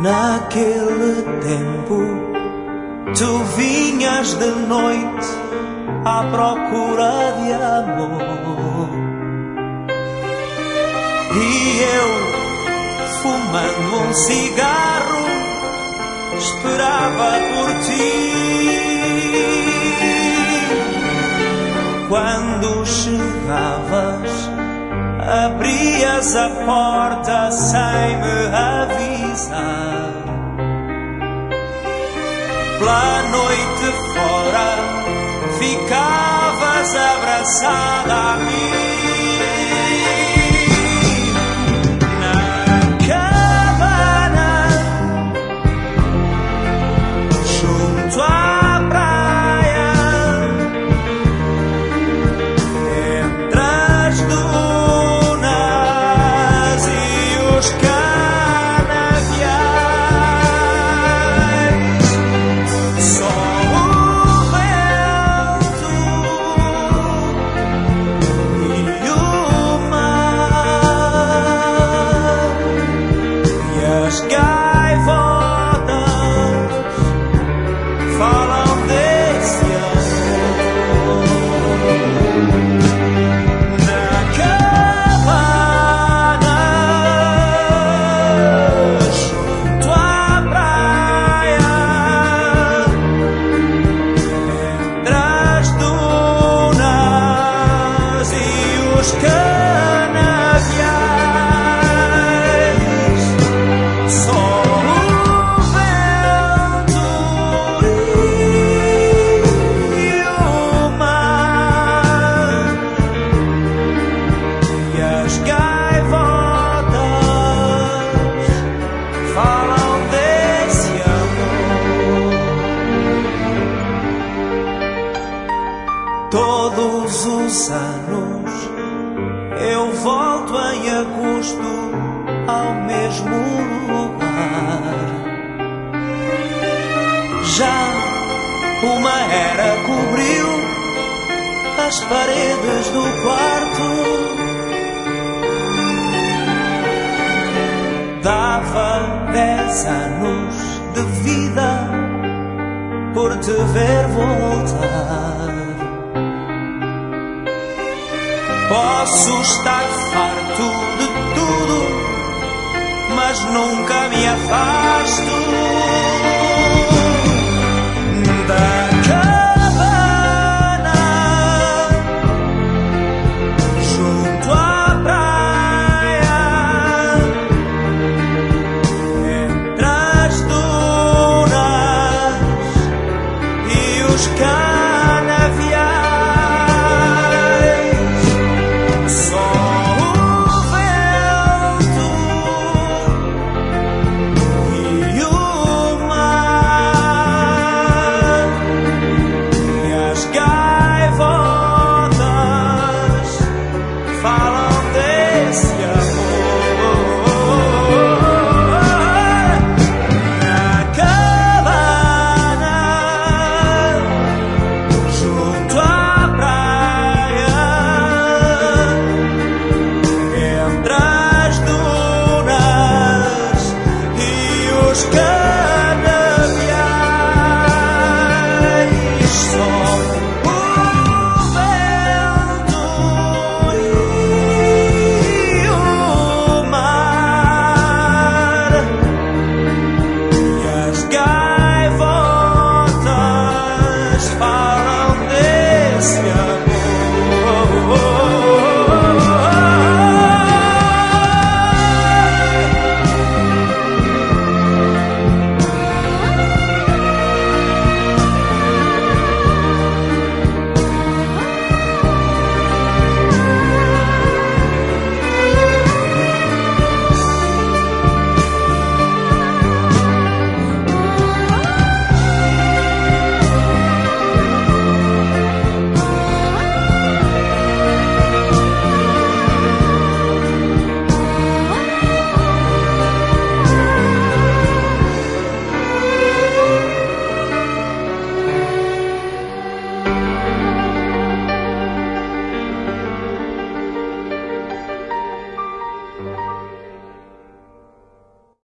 Naquele tempo, tu vinhas de noite à procura de amor, e eu, fumando um cigarro, esperava por ti. Quando chegavas, abrias a porta sem me avisar. Pela noite fora, ficavas abraçada a mim. Na cabana, junto à praia, entre as dunas e os canaviais. Só o vento e o mar e as gaivotas falam desse amor. Na cabana, junto à praia, entre as dunas e os canaviais. Só o vento e o mar e as gaivotas falam desse amor. Todos os anos eu volto em agosto ao mesmo lugar. Já uma era cobriu as paredes do quarto. Dava 10 anos de vida por te ver voltar. Posso estar farto de tudo, mas nunca me afasto da cabana, junto à praia, entre as dunas e os campos.